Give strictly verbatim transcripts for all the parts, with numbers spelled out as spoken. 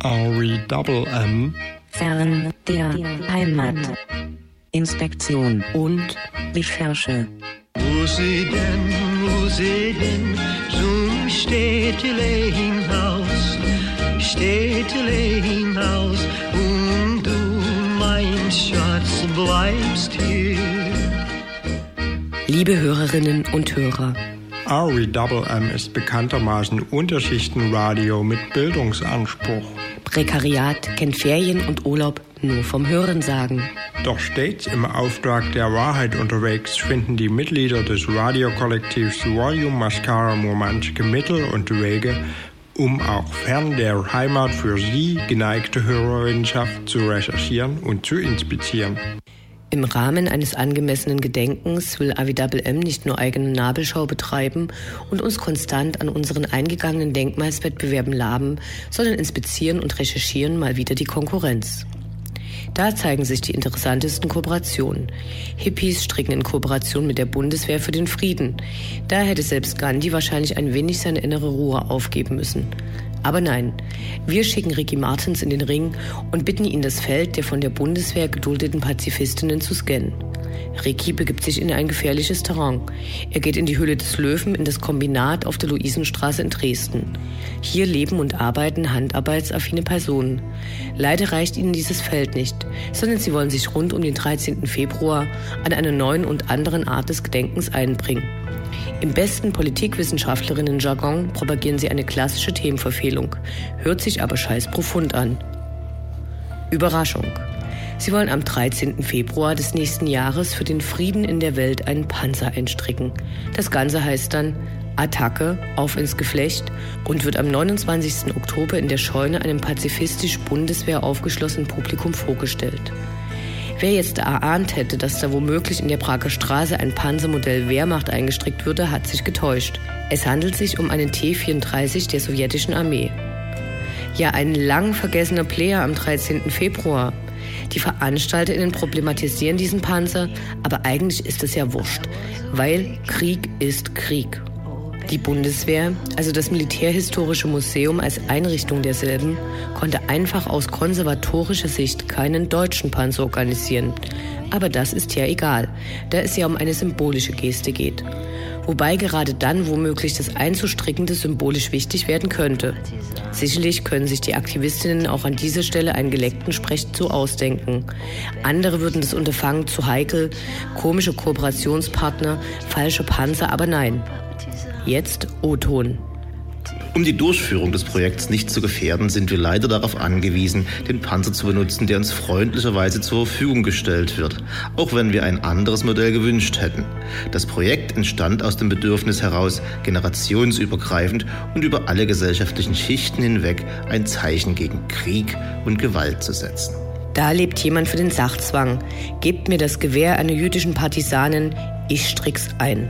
R E M M. Fern der Heimat. Inspektion und Recherche. Wo sie denn, wo sie denn, zum Städtelein-Haus, Städtelein-Haus, und du, mein Schatz, bleibst hier. Liebe Hörerinnen und Hörer, R E M M ist bekanntermaßen Unterschichtenradio mit Bildungsanspruch. Prekariat kennt Ferien und Urlaub nur vom Hörensagen. Doch stets im Auftrag der Wahrheit unterwegs finden die Mitglieder des Radiokollektivs Volume Mascara manche Mittel und Wege, um auch fern der Heimat für Sie, geneigte Hörerinnenschaft, zu recherchieren und zu inspizieren. Im Rahmen eines angemessenen Gedenkens will R E M M nicht nur eigene Nabelschau betreiben und uns konstant an unseren eingegangenen Denkmalswettbewerben laben, sondern inspizieren und recherchieren mal wieder die Konkurrenz. Da zeigen sich die interessantesten Kooperationen. Hippies stricken in Kooperation mit der Bundeswehr für den Frieden. Da hätte selbst Gandhi wahrscheinlich ein wenig seine innere Ruhe aufgeben müssen. Aber nein, wir schicken Ricky Martens in den Ring und bitten ihn, das Feld der von der Bundeswehr geduldeten Pazifistinnen zu scannen. Ricky begibt sich in ein gefährliches Terrain. Er geht in die Höhle des Löwen, in das Kombinat auf der Luisenstraße in Dresden. Hier leben und arbeiten handarbeitsaffine Personen. Leider reicht ihnen dieses Feld nicht, sondern sie wollen sich rund um den dreizehnten Februar an einer neuen und anderen Art des Gedenkens einbringen. Im besten Politikwissenschaftlerinnen-Jargon propagieren sie eine klassische Themenverfehlung, hört sich aber scheiß profund an. Überraschung. Sie wollen am dreizehnten Februar des nächsten Jahres für den Frieden in der Welt einen Panzer einstricken. Das Ganze heißt dann Attacke auf ins Geflecht und wird am neunundzwanzigsten Oktober in der Scheune einem pazifistisch Bundeswehr aufgeschlossenen Publikum vorgestellt. Wer jetzt erahnt hätte, dass da womöglich in der Prager Straße ein Panzermodell Wehrmacht eingestrickt würde, hat sich getäuscht. Es handelt sich um einen T vierunddreißig der sowjetischen Armee. Ja, ein lang vergessener Player am dreizehnten Februar. Die VeranstalterInnen problematisieren diesen Panzer, aber eigentlich ist es ja wurscht, weil Krieg ist Krieg. Die Bundeswehr, also das Militärhistorische Museum als Einrichtung derselben, konnte einfach aus konservatorischer Sicht keinen deutschen Panzer organisieren. Aber das ist ja egal, da es ja um eine symbolische Geste geht. Wobei gerade dann womöglich das Einzustrickende symbolisch wichtig werden könnte. Sicherlich können sich die Aktivistinnen auch an dieser Stelle einen geleckten Sprech zu ausdenken. Andere würden das Unterfangen zu heikel, komische Kooperationspartner, falsche Panzer, aber nein. Jetzt O-Ton. Um die Durchführung des Projekts nicht zu gefährden, sind wir leider darauf angewiesen, den Panzer zu benutzen, der uns freundlicherweise zur Verfügung gestellt wird, auch wenn wir ein anderes Modell gewünscht hätten. Das Projekt entstand aus dem Bedürfnis heraus, generationsübergreifend und über alle gesellschaftlichen Schichten hinweg ein Zeichen gegen Krieg und Gewalt zu setzen. Da lebt jemand für den Sachzwang. Gebt mir das Gewehr einer jüdischen Partisanin, ich strick's ein.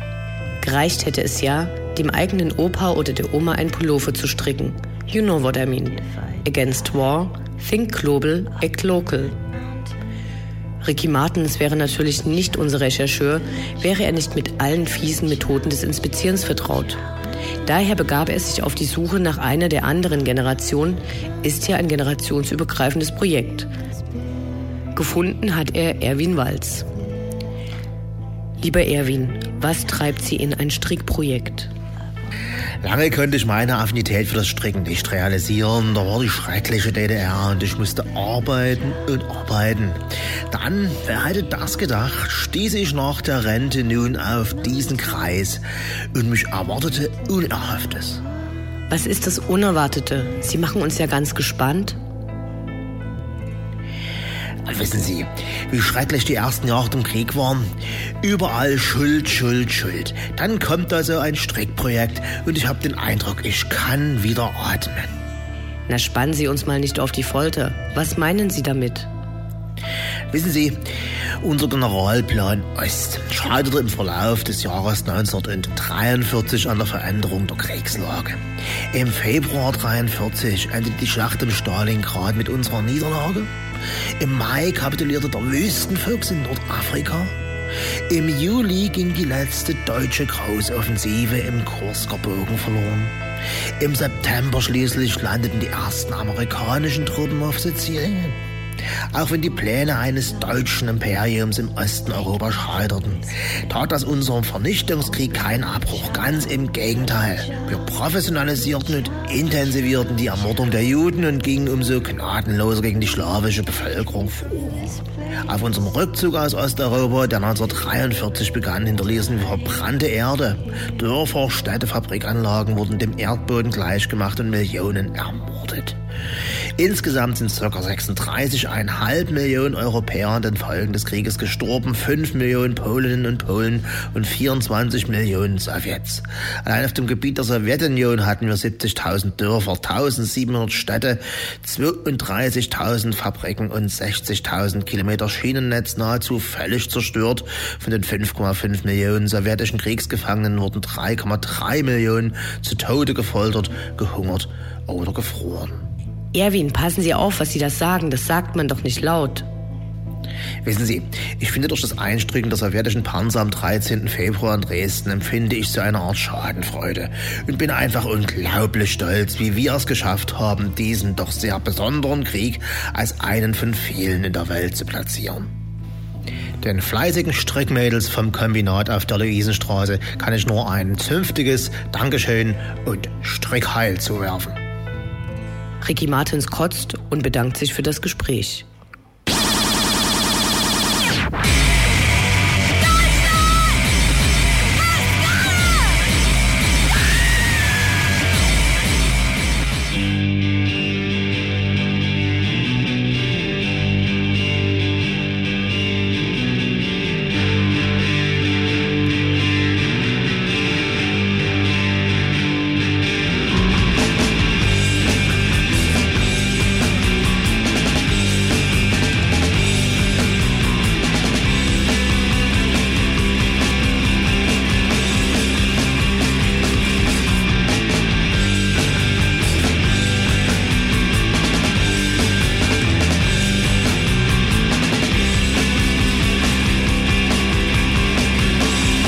Gereicht hätte es ja, dem eigenen Opa oder der Oma ein Pullover zu stricken. You know what I mean. Against war, think global, act local. Ricky Martens wäre natürlich nicht unser Rechercheur, wäre er nicht mit allen fiesen Methoden des Inspizierens vertraut. Daher begab er sich auf die Suche nach einer der anderen Generation, ist ja ein generationsübergreifendes Projekt. Gefunden hat er Erwin Walz. Lieber Erwin, was treibt Sie in ein Strickprojekt? Lange konnte ich meine Affinität für das Stricken nicht realisieren. Da war die schreckliche D D R und ich musste arbeiten und arbeiten. Dann, wer hätte das gedacht, stieß ich nach der Rente nun auf diesen Kreis und mich erwartete Unerhofftes. Was ist das Unerwartete? Sie machen uns ja ganz gespannt. Wissen Sie, wie schrecklich die ersten Jahre im Krieg waren? Überall Schuld, Schuld, Schuld. Dann kommt da so ein Strickprojekt und ich habe den Eindruck, ich kann wieder atmen. Na, spannen Sie uns mal nicht auf die Folter. Was meinen Sie damit? Wissen Sie, unser Generalplan Ost scheiterte im Verlauf des Jahres neunzehnhundertdreiundvierzig an der Veränderung der Kriegslage. Im Februar neunzehnhundertdreiundvierzig endete die Schlacht um Stalingrad mit unserer Niederlage. Im Mai kapitulierte der Wüstenfuchs in Nordafrika. Im Juli ging die letzte deutsche Großoffensive im Kursker Bogen verloren. Im September schließlich landeten die ersten amerikanischen Truppen auf Sizilien. Auch wenn die Pläne eines deutschen Imperiums im Osten Europas scheiterten, tat das unserem Vernichtungskrieg keinen Abbruch. Ganz im Gegenteil. Wir professionalisierten und intensivierten die Ermordung der Juden und gingen umso gnadenloser gegen die slawische Bevölkerung vor. Auf unserem Rückzug aus Osteuropa, der neunzehnhundertdreiundvierzig begann, hinterließen wir verbrannte Erde. Dörfer, Städte, Fabrikanlagen wurden dem Erdboden gleichgemacht und Millionen ermordet. Insgesamt sind ca. sechsunddreißig Komma fünf Millionen Europäer an den Folgen des Krieges gestorben, fünf Millionen Polinnen und Polen und vierundzwanzig Millionen Sowjets. Allein auf dem Gebiet der Sowjetunion hatten wir siebzigtausend Dörfer, eintausendsiebenhundert Städte, zweiunddreißigtausend Fabriken und sechzigtausend Kilometer Schienennetz nahezu völlig zerstört. Von den fünf Komma fünf Millionen sowjetischen Kriegsgefangenen wurden drei Komma drei Millionen zu Tode gefoltert, gehungert oder gefroren. Erwin, passen Sie auf, was Sie das sagen. Das sagt man doch nicht laut. Wissen Sie, ich finde, durch das Einsteigen der sowjetischen Panzer am dreizehnten Februar in Dresden empfinde ich so eine Art Schadenfreude und bin einfach unglaublich stolz, wie wir es geschafft haben, diesen doch sehr besonderen Krieg als einen von vielen in der Welt zu platzieren. Den fleißigen Strickmädels vom Kombinat auf der Luisenstraße kann ich nur ein zünftiges Dankeschön und Strickheil zuwerfen. Ricky Martins kotzt und bedankt sich für das Gespräch.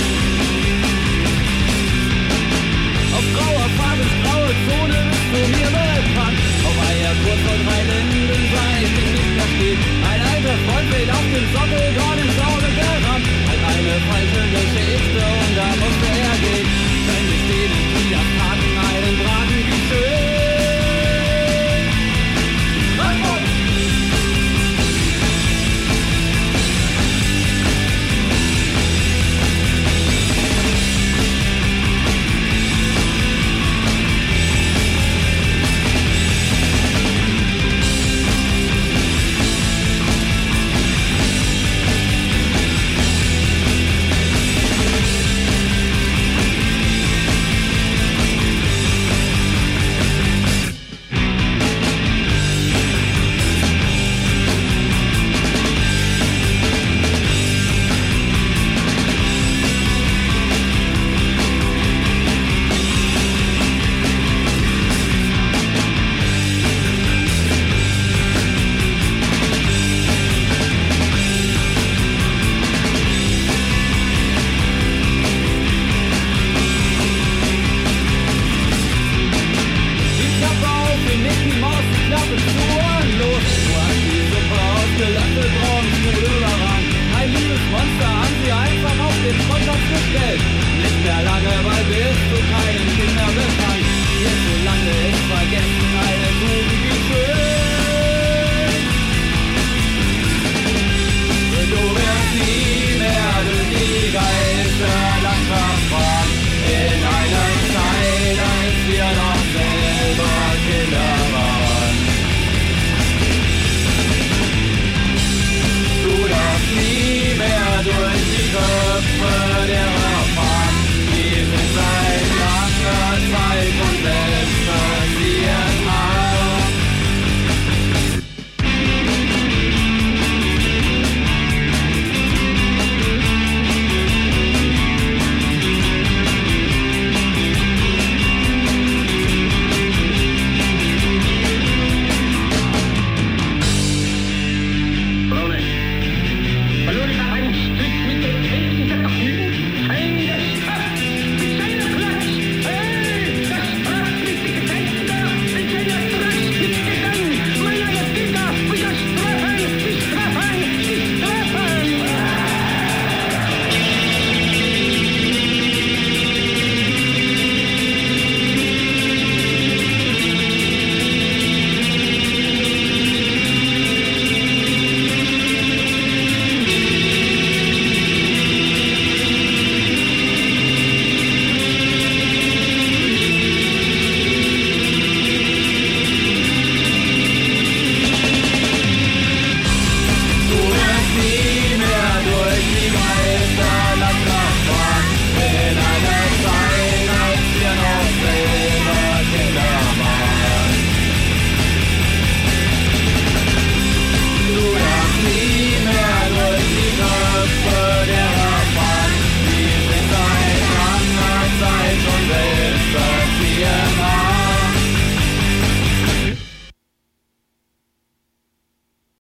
Zone ist für mir